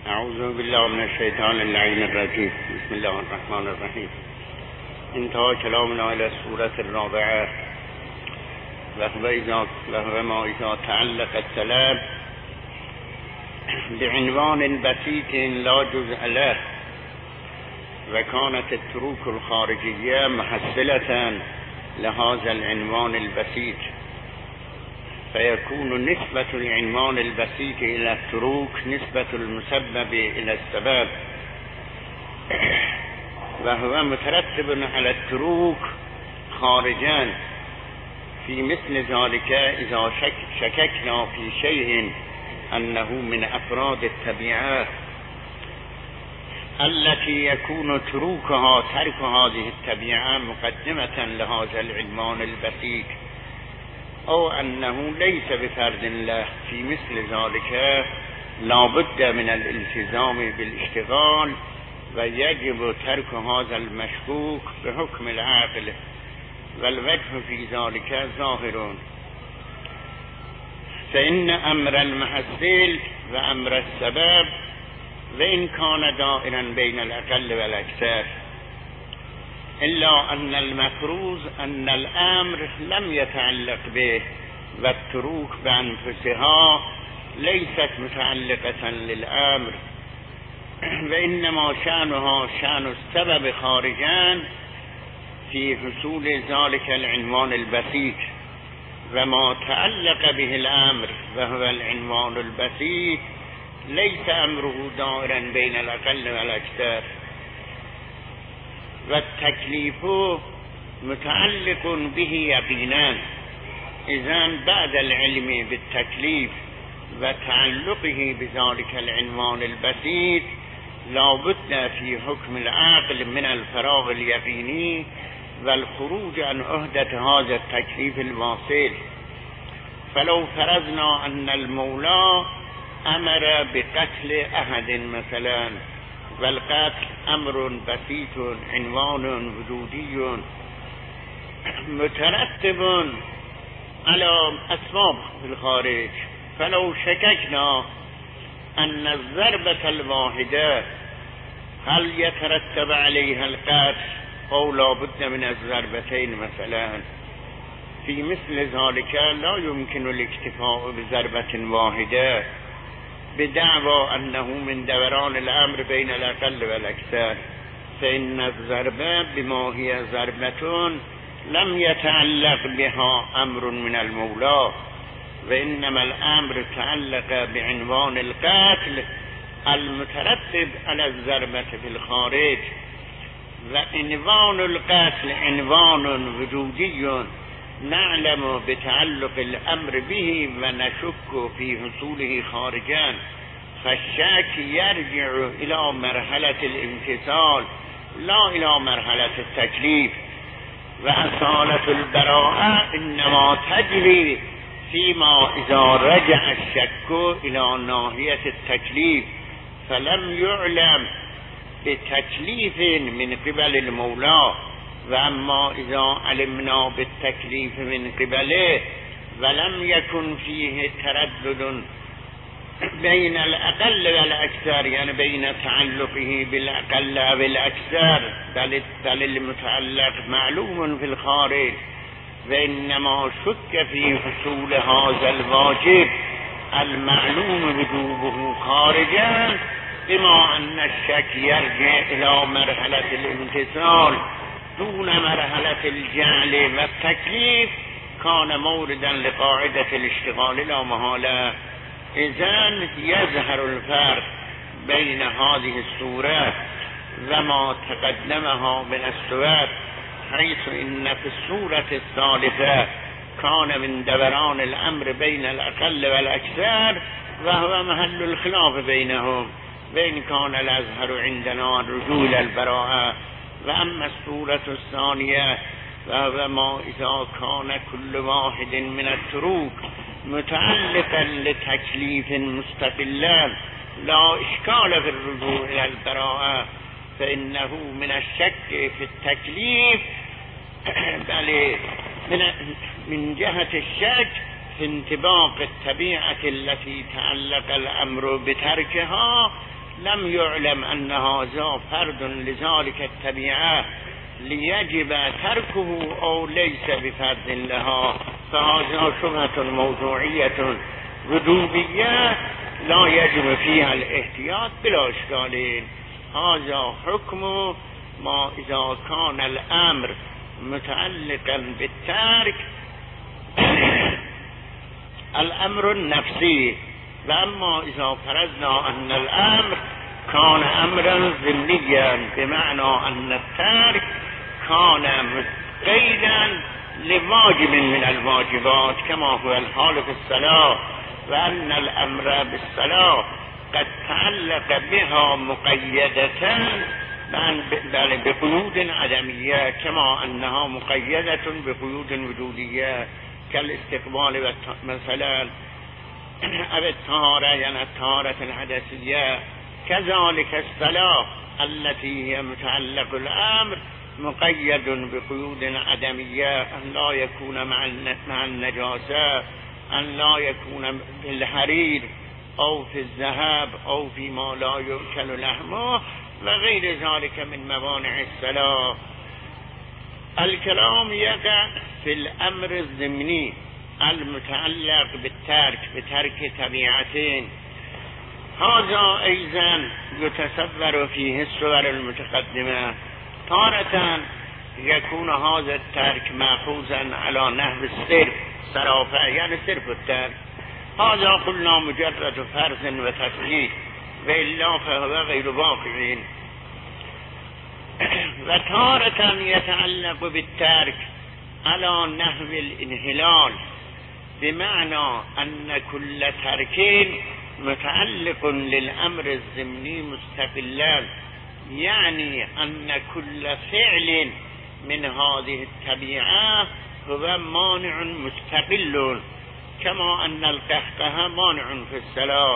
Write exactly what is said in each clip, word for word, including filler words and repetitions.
اعوذ بالله من الشیطان اللعین الرجیم. بسم الله الرحمن الرحیم. انتهى كلامنا الى السورة الرابعة وهو ما اذا تعلق الطلب بعنوان بسيط لا جزء له وكانت التروك الخارجية محصلة لهذا العنوان البسيط فيكون نسبة العنوان البسيط إلى التروك نسبة المسبب إلى السبب، وهو مترتب على التروك خارجا في مثل ذلك إذا شك شككنا في شيء أنه من أفراد الطبيعة التي يكون تروكها ترك هذه الطبيعة مقدمة لهذا العنوان البسيط، أو أنه ليس بفرد له. في مثل ذلك لا بد من الالتزام بالاشتغال ويجب ترك هذا المشكوك بحكم العقل، والوجه في ذلك ظاهر. فإن أمر المحصل وأمر السبب وإن كان دائرا بين الأقل والأكثر، إلا أن المفروض أن الأمر لم يتعلق به، والتروك بأنفسها ليست متعلقة للأمر، وإنما شأنها شأن السبب خارجا في حصول ذلك العنوان البسيط، وما تعلق به الأمر وهو العنوان البسيط ليس أمره دائرا بين الأقل والأكثر، والتكليف متعلق به يقينا. إذن بعد العلم بالتكليف وتعلقه بذلك العنوان البسيط لا بد في حكم العقل من الفراغ اليقيني والخروج عن عهدة هذا التكليف الواصل. فلو فرضنا أن المولى أمر بقتل أحد مثلا، والقتل أمر بسيط عنوان وجودي مترتب على أسباب في الخارج، فلو شككنا أن الضربة الواحدة هل يترتب عليها القتل أو لا بد من الضربتين مثلا، في مثل ذلك لا يمكن الاكتفاء بضربة واحدة بدعوى أنه من دوران الأمر بين الأقل والأكثر، فإن الضربة بما هي ضربة لم يتعلق بها أمر من المولى، وإنما الأمر تعلق بعنوان القتل المترتب على الضربة في الخارج، وعنوان القتل عنوان وجودي نعلم بتعلق الأمر به ونشك في حصوله خارجا، فالشك يرجع إلى مرحلة الامتثال لا إلى مرحلة التكليف. وأصالة البراءة إنما تجري فيما إذا رجع الشك إلى ناحية التكليف فلم يعلم بتكليف من قبل المولى، وأما إذا علمنا بالتكليف من قبله ولم يكن فيه تردد بين الأقل والأكثر، يعني بين تعلقه بالأقل والأكثر، بل المتعلق معلوم في الخارج، وإنما شك في حصول هذا الواجب المعلوم وجوبه خارجا، بما أن الشك يرجع إلى مرحلة الامتثال دون مرحلة الجعل والتكليف، كان موردا لقاعدة الاشتغال لا محالة. إذن يظهر الفرق بين هذه السورة وما تقدمها من السور، حيث إن في السورة الثالثة كان من دوران الأمر بين الأقل والأكثر وهو محل الخلاف بينهم، وإن كان الأظهر عندنا الرجوع إلى البراءة. وأما السورة الثانية فهو ما إذا كان كل واحد من التروك متعلقا لتكليف مستقلا لا إشكال في الرجوع إلى البراءة، فإنه من الشك في التكليف بل من, من جهة الشك في انطباق الطبيعة التي تعلق الأمر بتركها لم يعلم أن هذا فرد لذلك الطبيعة ليجب تركه أو ليس بفرد لها، فهذا شبهة موضوعية وجوبية لا يجب فيها الاحتياط بلا إشكال. هذا حكم ما إذا كان الأمر متعلقا بالترك الأمر النفسي، وأما إذا فرضنا أن الأمر كان أمرا ضمنيا بمعنى أن الترك كان قيدا لواجب من الواجبات كما هو الحال في الصلاة، وأن الأمر بالصلاة قد تعلق بها مقيدة بل بقيود عدمية كما أنها مقيدة بقيود وجودية كالاستقبال مثلا أو الطهارة يعني الطهارة الحدثية. كذلك الصلاة التي هي متعلق الأمر مقيد بقيود عدمية، أن لا يكون مع النجاسة، أن لا يكون في الحرير أو في الذهب أو فيما لا يؤكل لحمه وغير ذلك من موانع الصلاة. الكلام يقع في الأمر الضمني المتعلق بالترك بترك طبيعتين. هذا أيضا يتصور فيه الصور المتقدمة. تارة يكون هذا الترك مأخوذا على نحو الصرف صرافة يعني صرف الترك، هذا قلنا مجرد فرض وتفعيل وإلا فهو غير واقع. وتارة يتعلق بالترك على نحو الانحلال بمعنى أن كل ترك متعلق للأمر الضمني مستقلا، يعني أن كل فعل من هذه الطبيعة هو مانع مستقل، كما أن القهقه مانع في الصلاة،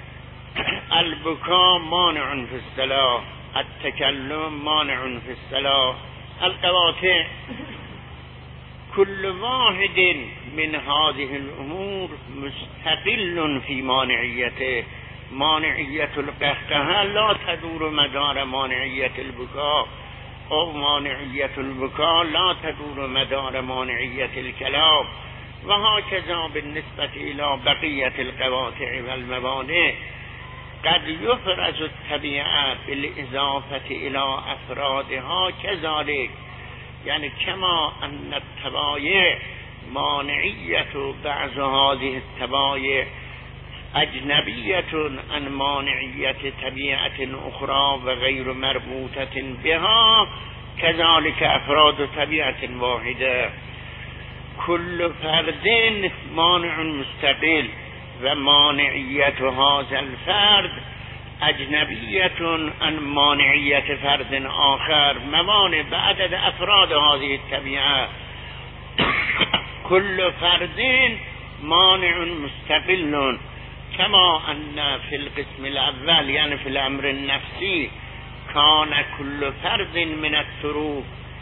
البكاء مانع في الصلاة، التكلم مانع في الصلاة، القواطع. كل واحد من هذه الأمور مستقل في مانعيته. مانعية القهقه لا تدور مدار مانعية البكاء، أو مانعية البكاء لا تدور مدار مانعية الكلام، وهكذا بالنسبة إلى بقية القواطع والموانع. قد يفرز الطبيعة بالإضافة إلى أفرادها كذلك، يعني كما أن الطبائع مانعية بعض هذه الطبائع أجنبية عن مانعية طبيعة أخرى وغير مربوطة بها، كذلك أفراد طبيعة واحدة. كل فرد مانع مستقل، ومانعية هذا الفرد أجنبية عن مانعية فرد آخر موانع بعدد أفراد هذه الطبيعة. كل فرد مانع مستقل، كما أن في القسم الأول يعني في الأمر النفسي كان كل فرد من التروك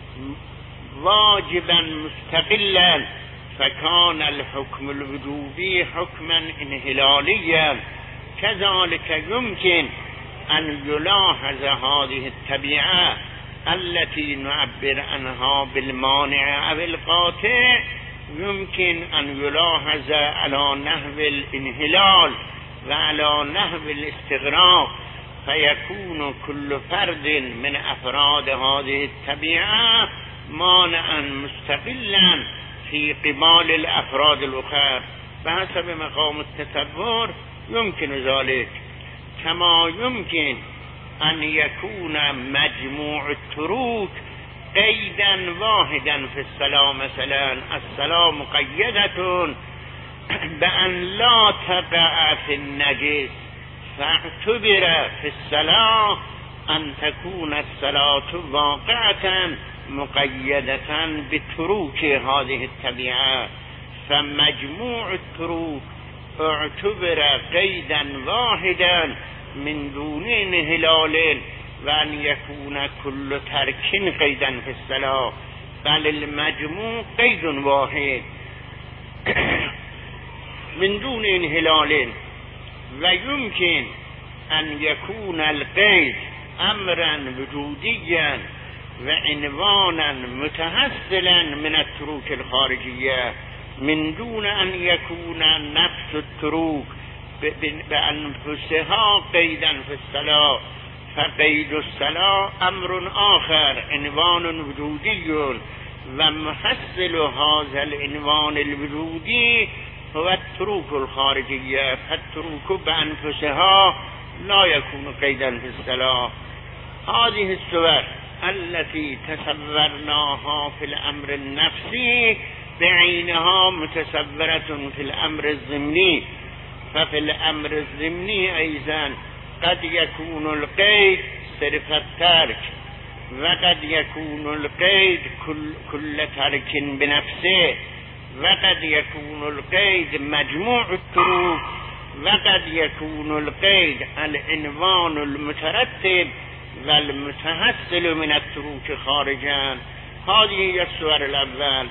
واجبا مستقلا، فكان الحكم الوجوبي حكما انحلاليا. كذلك يمكن أن يلاحظ هذه الطبيعة التي نعبر عنها بالمانع أو القاطع، يمكن أن يلاحظ على نحو الانحلال وعلى نحو الاستغراق، فيكون كل فرد من أفراد هذه الطبيعة مانعا مستقلا في قبال الأفراد الأخرى بحسب مقام التصور. يمكن ذلك، كما يمكن أن يكون مجموع التروك قيدا واحدا في الصلاة. مثلا الصلاة مقيدة بأن لا تقع في النجس، فاعتبر في الصلاة أن تكون الصلاة واقعة مقيدة بتروك هذه الطبيعة، فمجموع التروك اعتبر قيدا واحدا من دون انحلال، وأن يكون كل ترك قيدا في الصلاة، بل المجموع قيد واحد من دون انحلال. ويمكن ان یکون القید امرا وجودیا و عنوانا متحصلا من التروک الخارجیه من دون ان یکون نفس التروک بانفسها قیدا فی الصلاة، فقید الصلاة امر آخر عنوان وجودی و محصل هذا العنوان الوجودی هو التروك الخارجية، فالتروك بأنفسها لا يكون قيدا في الصلاة. هذه الصور التي تصورناها في الأمر النفسي بعينها متصورة في الأمر الضمني، ففي الأمر الضمني أيضا قد يكون القيد صرف الترك، وقد يكون القيد كل, كل ترك بنفسه، وقد يكون القيد مجموع التروك، وقد يكون القيد العنوان المترتب والمتحصل من التروك خارجا. هذه الصور الأول.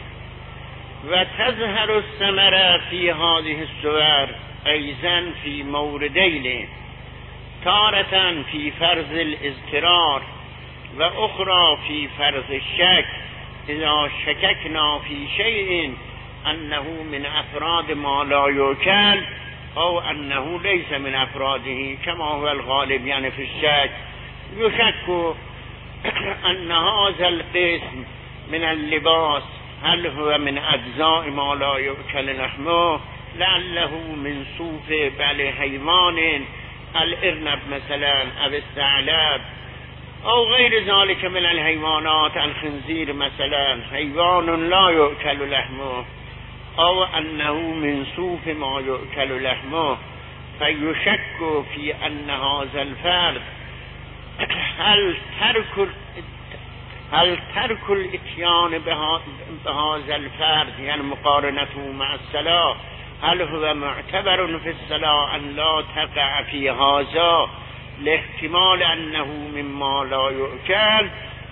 وتظهر الثمرة في هذه الصور أيضا في موردين، تارة في فرض الاضطرار وأخرى في فرض الشك، إذا شككنا في شيء أنه من أفراد ما لا يوكل أو أنه ليس من أفراده كما هو الغالب يعني في الشك، يشك أن هذا القسم من اللباس هل هو من أجزاء ما لا يؤكل لحمه، لعله من صوف بل حيوان الإرنب مثلا أو الثعلب أو غير ذلك من الحيوانات، الخنزير مثلا حيوان لا يؤكل لحمه، أو أنه من صوف ما يؤكل لحمه، فيشك في أن هذا الفرد هل ترك هل ترك الاتيان بهذا الفرد يعني مقارنته مع الصلاة هل هو معتبر في الصلاة أن لا تقع في هذا لاحتمال أنه مما لا يؤكل،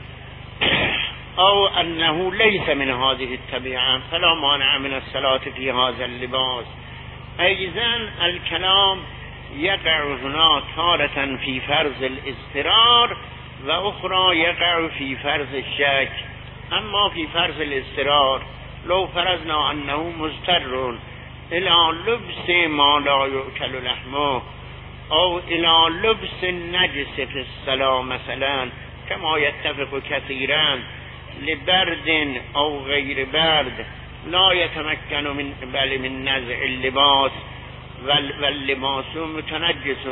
أو أنه ليس من هذه الطبيعة فلا مانع من الصلاة في هذا اللباس. أيضا الكلام يقع هنا تارة في فرض الاضطرار وأخرى يقع في فرض الشك. أما في فرض الاضطرار لو فرضنا أنه مضطر إلى لبس ما لا يؤكل لحمه أو إلى لبس النجس في الصلاة مثلا كما يتفق كثيرا لبرد أو غير برد لا يتمكن من بل من نزع اللباس واللباس متنجس،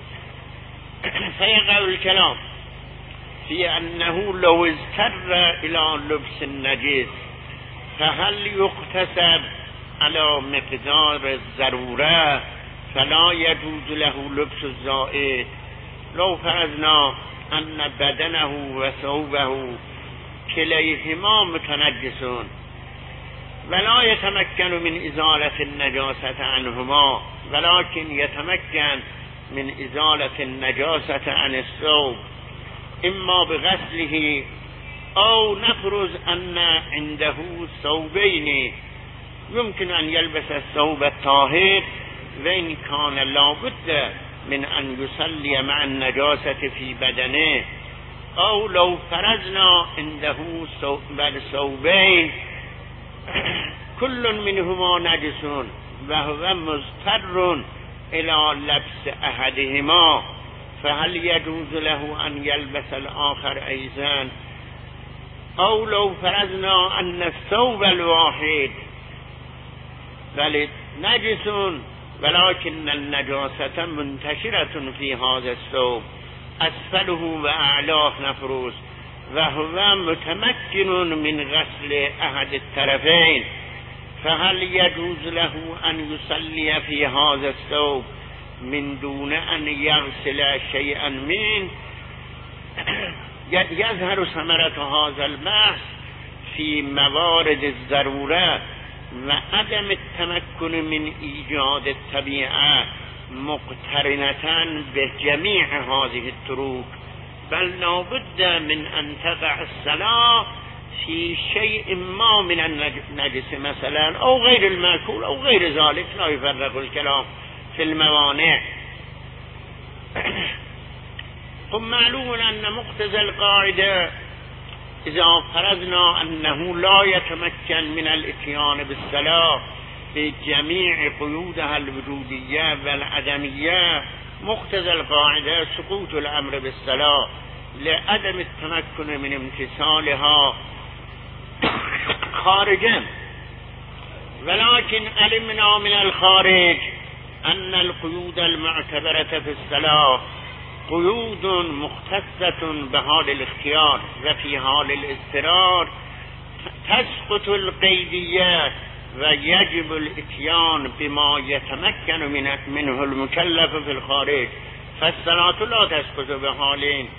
فيقع الكلام في أنه لو اضطر إلى لبس النجس فهل يقتصر على مقدار الضرورة فلا يجوز له لبس الزائد. لو فرضنا أن بدنه وثوبه كليهما متنجسون ولا يتمكن من إزالة النجاسة عنهما، ولكن يتمكن من إزالة النجاسة عن الثوب إما بغسله أو نفرض أن عنده ثوبين يمكن أن يلبس الثوب الطاهر وإن كان لابد من أن يصلي مع النجاسة في بدنه، أو لو فرضنا عنده ثوبين كل منهما نجس وهو مضطر إلى لبس أحدهما فهل يجوز له أن يلبس الآخر أيضا؟ أو لو فرضنا أن الثوب الواحد بل نجس ولكن النجاسة منتشرة في هذا الثوب أسفله وأعلاه نفروز وهو متمكن من غسل أحد الطرفين، فهل يجوز له أن يصلي في هذا الثوب من دون أن يغسل شيئا منه؟ يظهر ثمرة هذا البحث في موارد الضرورة وعدم التمكن من إيجاد الطبيعة مقترنة بجميع هذه التروك، بل لابد من أن تقع الصلاة في شيء ما من النجس مثلا أو غير المأكول أو غير ذلك، لا يفرق الكلام في الموانع. خب معلوم ان مقتضى القاعده اذا فرضنا انه لا يتمكن من الاتيان بالصلاة بجميع قيودها الوجودية والعدمية، مقتضى القاعدة سقوط الامر بالصلاة لعدم التمكن من امتثالها خارجا. ولكن علمنا من الخارج ان القيود المعتبرة في الصلاة قيود مختصة بحال الاختيار، وفي حال الاضطرار تسقط القيديات ويجب الاتيان بما يتمكن من منه المكلف في الخارج. فالصلاة لا تسقط بحالين،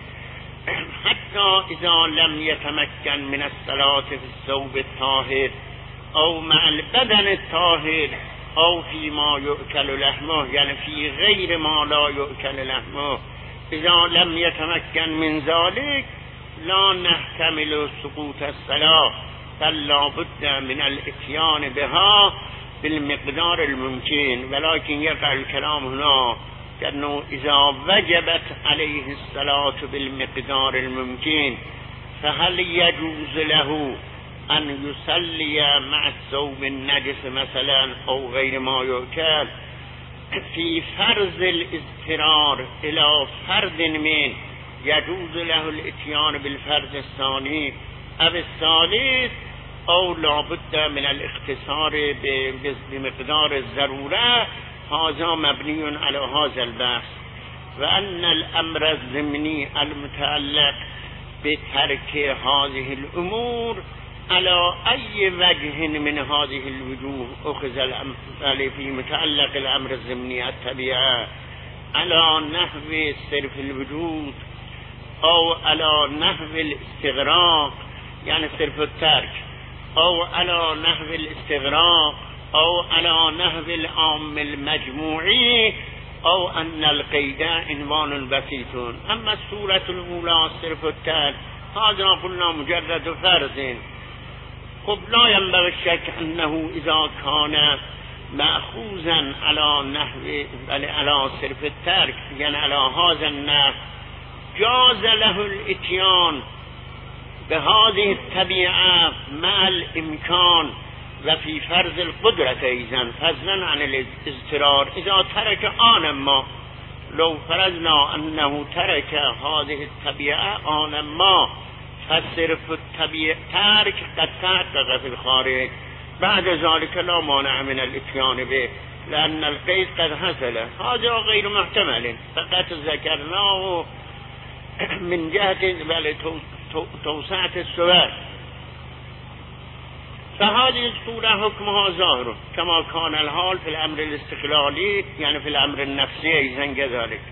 حتى إذا لم يتمكن من الصلاة في الثوب الطاهر أو مع البدن الطاهر أو فيما يؤكل لحمه، يعني في غير ما لا يؤكل لحمه. إذا لم يتمكن من ذلك لا نحتمل سقوط الصلاة، بل لا بد من الاتيان بها بالمقدار الممكن. ولكن يقع الكلام هنا كأنه إذا وجبت عليه الصلاة بالمقدار الممكن فهل يجوز له أن يصلي مع الثوب النجس مثلا أو غير ما يؤكل؟ في فرض الاضطرار إلى فرد من يجوز له الاتيان بالفرد الثاني أو الثالث، أو لابد من الاختصار بمقدار الضرورة. هذا مبني على هذا البحث. وأن الأمر الضمني المتعلق بترك هذه الأمور على أي وجه من هذه الوجوه أخذ الأمر في متعلق الأمر الضمني الطبيعة على نحو صرف الوجود أو على نحو الاستغراق يعني صرف الترك، أو على نحو الاستغراق، أو على نحو العام المجموعي، أو أن القيد عنوان بسيط. أما الصورة الأولى صرف الترك هذا قلنا مجرد فرض. خب لا ينبغي الشك أنه إذا كان مأخوذا على نحو على صرف الترك يعني على هذا النحو جاز له الاتيان بهذه الطبيعة مع الإمكان وفي فرض القدرة أيضا فضلا عن الاضطرار. إذا ترك آن ما، لو فرضنا أنه ترك هذه الطبيعة آن ما فصرف الطبيعة ترك قد تحقق في الخارج، بعد ذلك لا مانع من الاتيان به لأن القيد قد حصل. هذا غير محتمل، فقط ذكرناه من جهة توسعة السؤال. فهذه الصورة حكمها ظاهر كما كان الحال في الأمر الاستقلالي يعني في الأمر النفسي أيضا كذلك.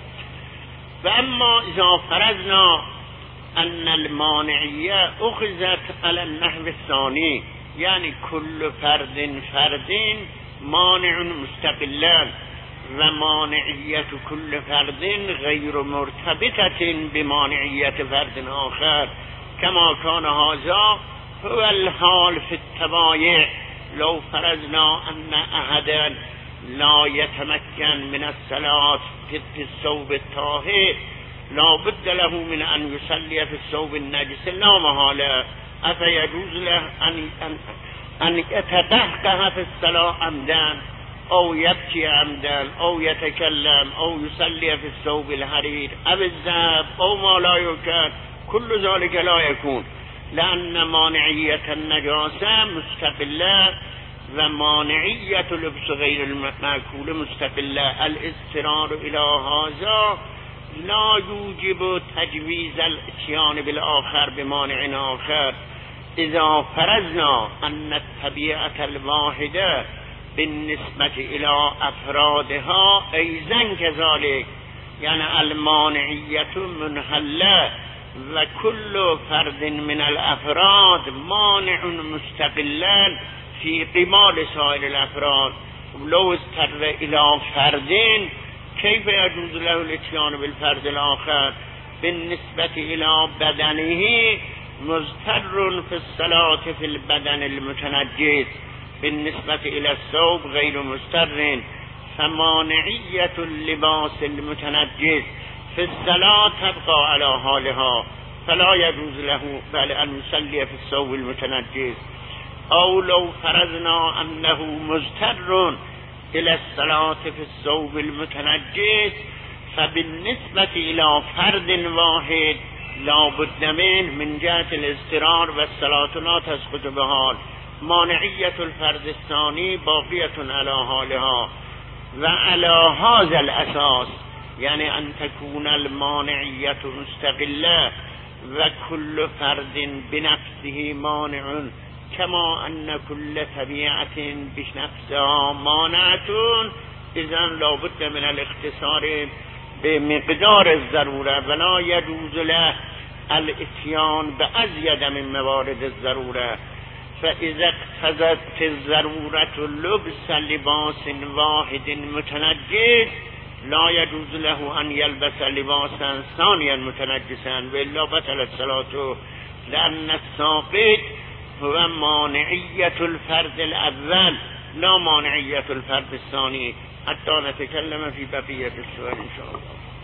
وأما إذا فرضنا أن المانعية أخذت على النحو الثاني يعني كل فرد فرد مانع مستقلا، ومانعية كل فرد غير مرتبطة بمانعية فرد آخر، كما كان هذا هو الحال في التبايع. لو فرضنا أن أحدا لا يتمكن من الصلاة في الثوب الطاهر لا بد له من أن يصلي في الثوب النجس لا محالة، أفيجوز له أن أن أن يتدهقه في الصلاة عمدا أو يبكي عمدا أو يتكلم أو يصلي في الثوب الحرير أو الذهب أو ما لا يكاد؟ كل ذلك لا يكون، لأن مانعية النجاسة مستقلة ومانعية لبس غير المأكول مستقلة. الاضطرار إلى هذا لا يوجب تجويز الاتيان بالآخر بمانع آخر. إذا فرضنا أن الطبيعة الواحدة بالنسبة إلى أفرادها أيضا كذلك، يعني المانعية منحلة وكل فرد من الأفراد مانع مستقلا في قبال سائر الأفراد، لو اضطر إلى فردين كيف يجوز له الاتيان بالفرد الآخر؟ بالنسبة إلى بدنه مضطر في الصلاة في البدن المتنجس، بالنسبة إلى الثوب غير مضطر. فمانعية اللباس المتنجس في الصلاة تبقى على حالها فلا يجوز له بل أن يصلي في الثوب المتنجس. أو لو فرضنا أنه مضطر إلى الصلاة في الثوب المتنجس فبالنسبة إلى فرد واحد لا بد منه من جهة الاضطرار والصلاة لا تسقط بحال. مانعية الفرد الثاني باقية على حالها وعلى هذا الأساس، يعني أن تكون المانعية مستقلة وكل فرد بنفسه مانع كما أن كل طبيعة بنفسها مانعة. إذن لا بد من الاختصار بمقدار الضرورة ولا يجوز له الاتيان بأزيد من موارد الضرورة. فإذا اقتضت الضرورة لبس لباس واحد متنجس لا يجوز له أن يلبس لباسا ثانيا متنجسا وإلا بطلت صلاته، لأن الساقط هو مانعية الفرد الأول لا مانعية الفرد الثاني. حتى نتكلم في بقية السؤال إن شاء الله.